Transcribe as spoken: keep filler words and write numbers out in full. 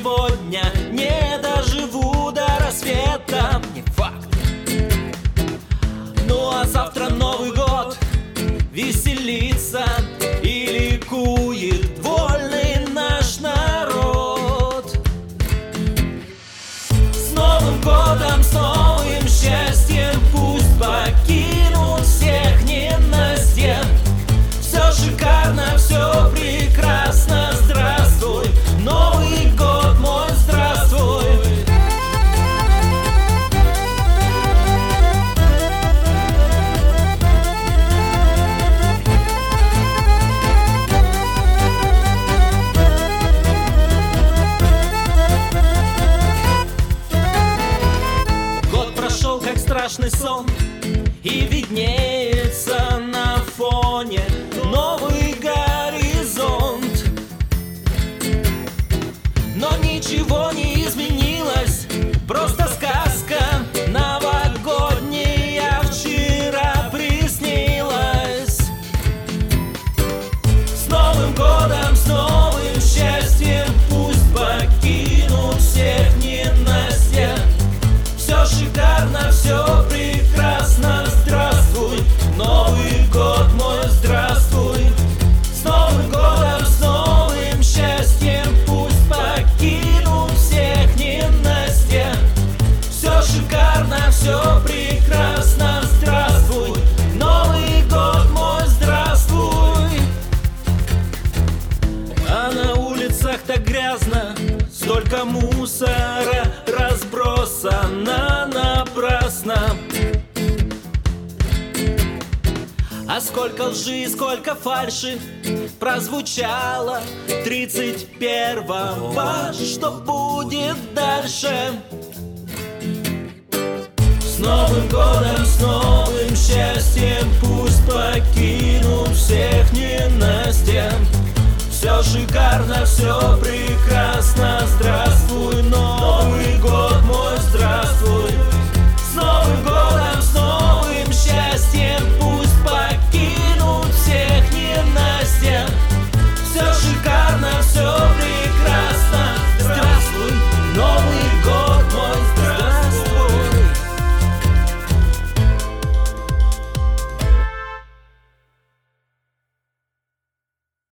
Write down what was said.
сегодня не доживу до рассвета, не факт. Ну а завтра Новый год, веселится и ликует вольный наш народ. С Новым годом, с новым счастьем, пусть покинут всех ненастья. Все шикарно, все прекрасно, здравствуй, Новый год мой, здравствуй. Год прошел как страшный сон, и виднеется на фоне новый горизонт. Но ничего не изменилось, просто сказка новогодняя вчера приснилась. С Новым годом, с новым счастьем, пусть покинут всех ненастья. Все шикарно, все прекрасно, здравствуй, Новый год мой, здравствуй. С Новым годом, с новым счастьем, пусть покинут всех ненастья. Все шикарно, все прекрасно, здравствуй, Новый год мой, здравствуй. А на улицах так грязно, столько мусора разбросано напрасно. А сколько лжи, сколько фальши прозвучало тридцать первого. Что будет дальше? С Новым годом, с новым счастьем, пусть покинут всех ненастья. Все шикарно, все прекрасно, здравствуй.